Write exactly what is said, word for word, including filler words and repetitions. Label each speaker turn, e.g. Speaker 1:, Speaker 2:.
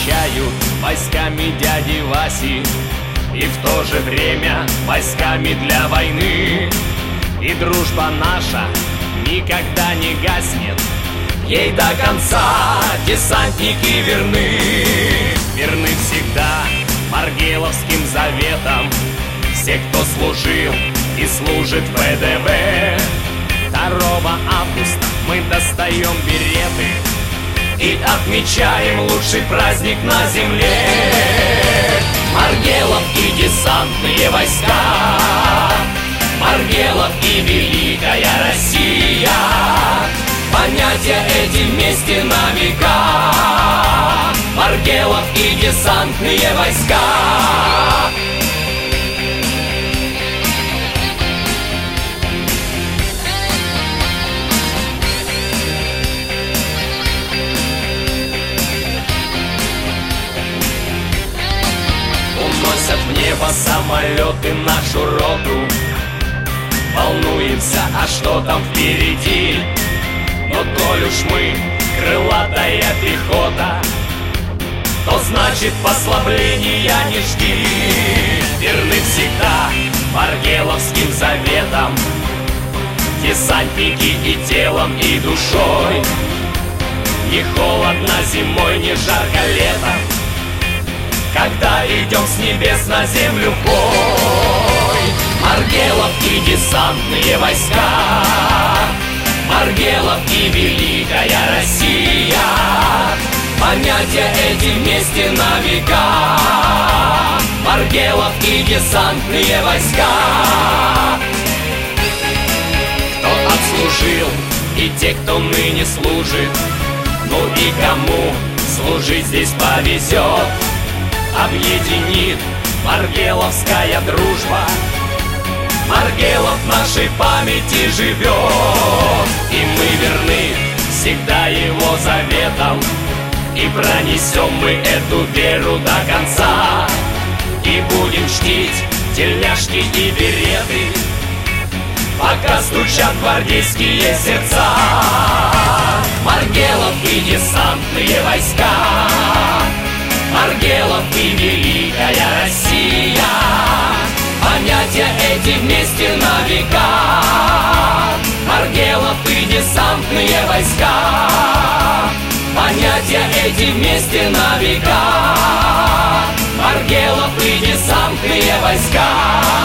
Speaker 1: отмечают войсками дяди Васи, и в то же время войсками для войны. И дружба наша никогда не гаснет, ей до конца десантники верны. Верны всегда маргеловским заветам все, кто служил и служит в вэ дэ вэ. Второго августа мы достаем береты и отмечаем лучший праздник на земле. Маргелов и десантные войска, Маргелов и великая Россия, понятия эти вместе на века. Маргелов и десантные войска. Уносят в небо самолеты нашу роту. Волнуемся, а что там впереди? Но коль уж мы крылатая пехота, то значит послабления не жди. Верны всегда маргеловским заветам десантники и телом, и душой. Не холодно зимой, не жарко летом, когда идем с небес на землю в бой. Маргелов и десантные войска, Маргелов и великая Россия, понятия эти вместе на века. Маргелов и десантные войска. Кто отслужил и те, кто ныне служит, ну и кому служить здесь повезет, объединит маргеловская дружба. Маргелов в нашей памяти живет, и мы верны всегда его заветам, и пронесем мы эту веру до конца, и будем чтить тельняшки и береты, пока стучат гвардейские сердца. Маргелов и десантные войска, Маргелов и великая Россия, понятия эти вместе на века. Маргелов и десантные войска, понятия эти вместе на века. Маргелов и десантные войска.